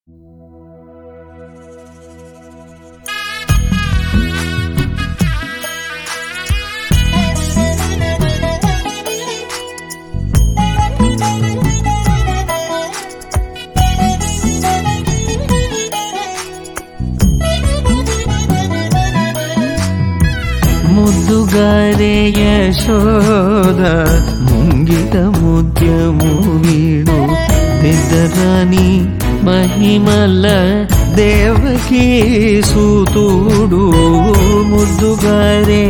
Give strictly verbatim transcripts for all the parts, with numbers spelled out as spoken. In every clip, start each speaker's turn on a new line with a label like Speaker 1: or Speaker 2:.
Speaker 1: ముద్దుగారే యశోద ముంగిట ముద్యము వీడు నిద్రరాని మహిమల దేవకీ సూతుడు. ముద్దుగారే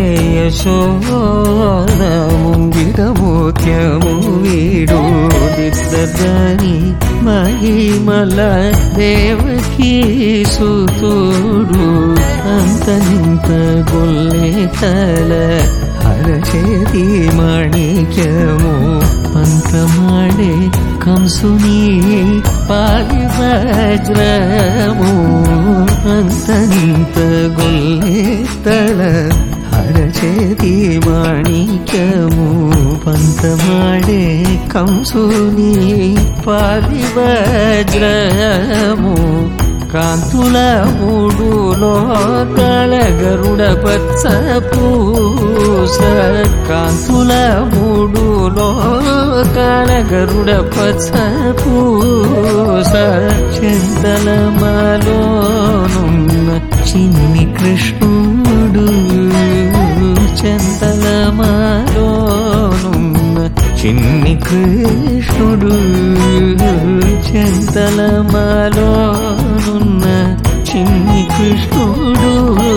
Speaker 1: యశోద ముంగిట ముద్యము వీడు నిద్రరాని మహిమల దేవకీ సూతుడు. అంతనింత గొల్లే తల హరచేతి మాణిక్యము పంతమాడే కంసుని పాలి వజ్రము. అంతనింత గొల్లే తల హరచేతి మాణిక్యము పంతమాడే కంసుని పాలి వజ్రము. కాంతుల మూడు లోకాల గరుడ పచ్చ పూస. కాంతుల మూడు లోకాల గరుడ పచ్చ పూస. చింతల మాలోనున్న చిన్ని కృష్ణుడు. చింతల మాలోనున్న చిన్ని కృష్ణుడు. చింతల మాలోనున్న చిన్ని కృష్ణుడు.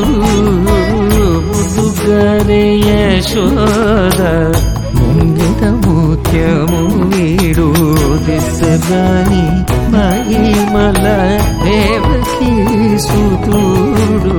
Speaker 1: ముద్దుగారే యశోద ముంగిట ముత్యము వీడు దిద్దగాని మహిమల దేవకీ సూతుడు.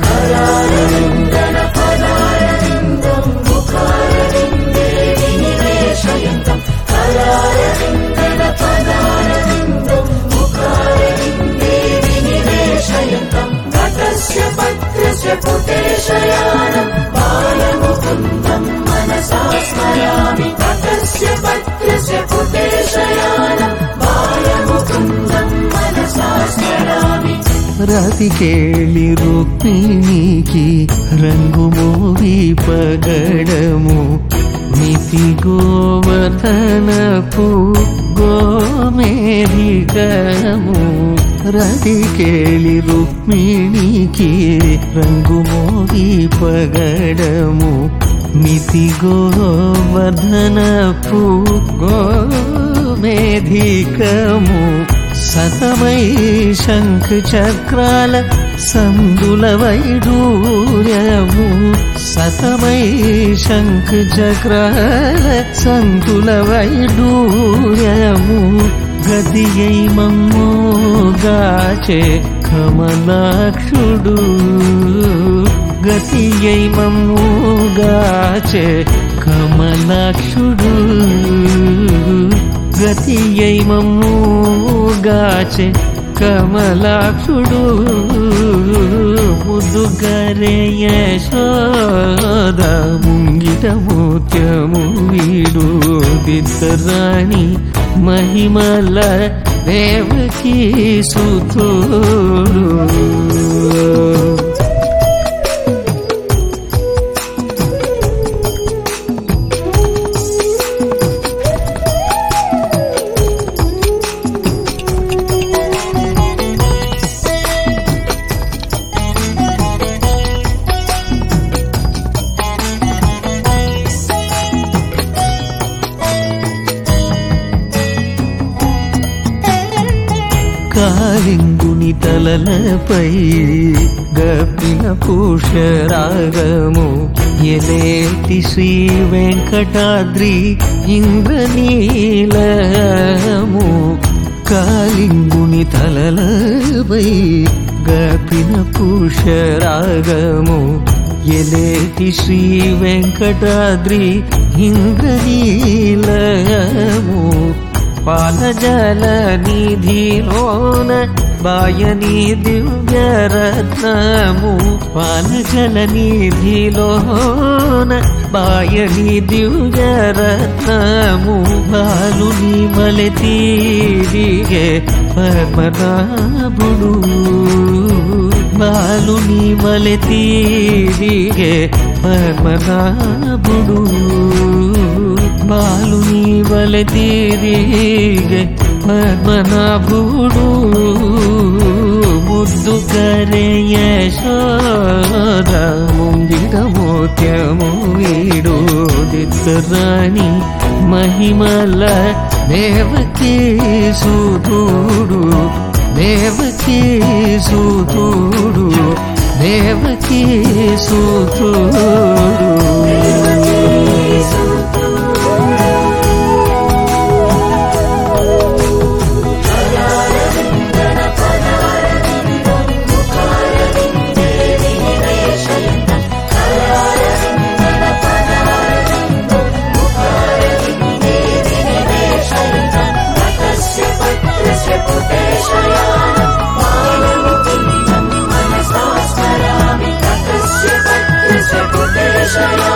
Speaker 2: పుటేశయానం బాలముకుందం మనసా స్మరామి. తటస్య పత్రస్య పుటేశయానం బాలముకుందం మనసా స్మరామి.
Speaker 1: రాతికేళి రుక్మిణికి రంగు మోవి పగడము. మితి గోవర్ధనపు గోమేధికము. రాతికేళి రుక్మిణికి రంగు మోవి పగడము. మితి గోవర్ధనపు గోమేధికము. సతమై శంఖ చక్రాల సందుల వైడూర్యము. సతమై శంఖ చక్రాల సందుల వైడూర్యము. గతియై మమ్మోగాచే కమలాక్షుడు. గతియై మమ్మోగాచే కమలాక్షుడు. గతియై మమ్మోగాచే కమలాక్షుడు. ముద్దుగారే యశోద ముంగిట ముత్యము వీడు దిద్దరాణి మహిమల దేవకీ సూతుడు. కాలింగుని తలలపై గప్పిన పుష్యరాగము. ఎలేటి శ్రీ వెంకటాద్రి ఇంద్రనీలము. కాలింగుని తలలపై గప్పిన పుష్యరాగము. ఎలేటి శ్రీ వెంకటాద్రి ఇంద్రనీలము. పాలజల నిధిలోన బాయని దివ్యరత్నము పాలజల నిధిలోన బాయని దివ్యరత్నము బాలుని మలె తీరిగే పద్మనాభుడు బాలుని మలె తీరిగే పద్మనాభుడు బాలుని వలె తీరిగే పద్మనాభుడు ముద్దు కరే యశోద ముంగిట మోత్యము వీడు దిత్తరాణి మహిమల దేవకీ సుతుడు దేవకీ సుతుడు దేవకీ సుతుడు
Speaker 2: Shaya